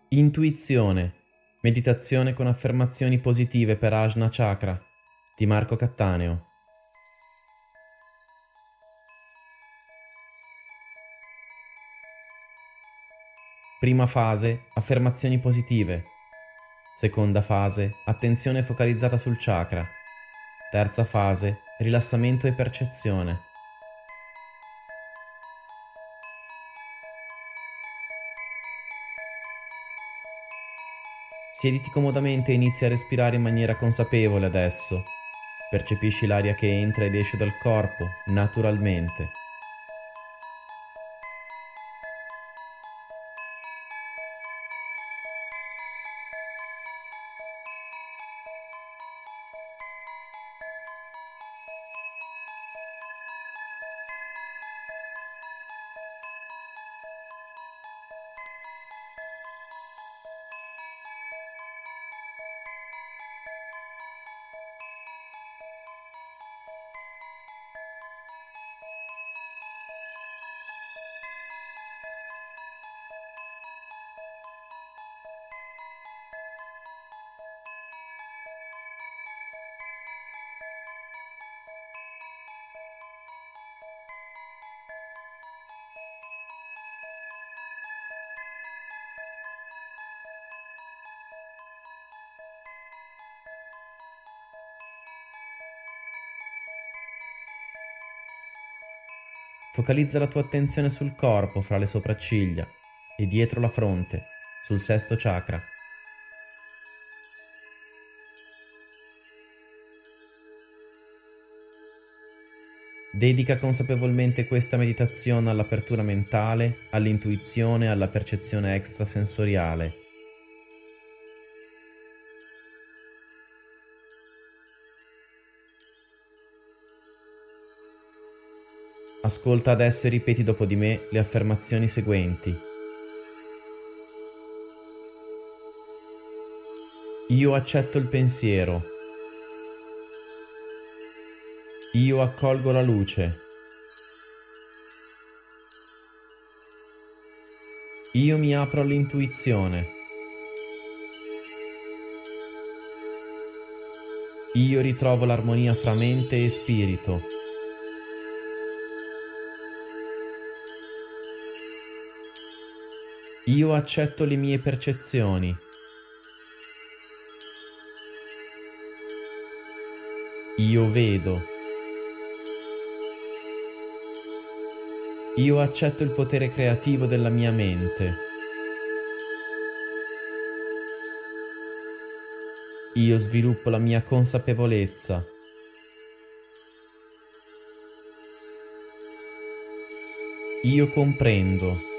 Intuizione. Meditazione con affermazioni positive per Ajna Chakra di Marco Cattaneo. Prima fase, affermazioni positive. Seconda fase, attenzione focalizzata sul chakra. Terza fase, rilassamento e percezione. Siediti comodamente e inizia a respirare in maniera consapevole adesso. Percepisci l'aria che entra ed esce dal corpo, naturalmente. Focalizza la tua attenzione sul corpo fra le sopracciglia e dietro la fronte, sul sesto chakra. Dedica consapevolmente questa meditazione all'apertura mentale, all'intuizione e alla percezione extrasensoriale. Ascolta adesso e ripeti dopo di me le affermazioni seguenti. Io accetto il pensiero. Io accolgo la luce. Io mi apro all'intuizione. Io ritrovo l'armonia fra mente e spirito. Io accetto le mie percezioni. Io vedo. Io accetto il potere creativo della mia mente. Io sviluppo la mia consapevolezza. Io comprendo.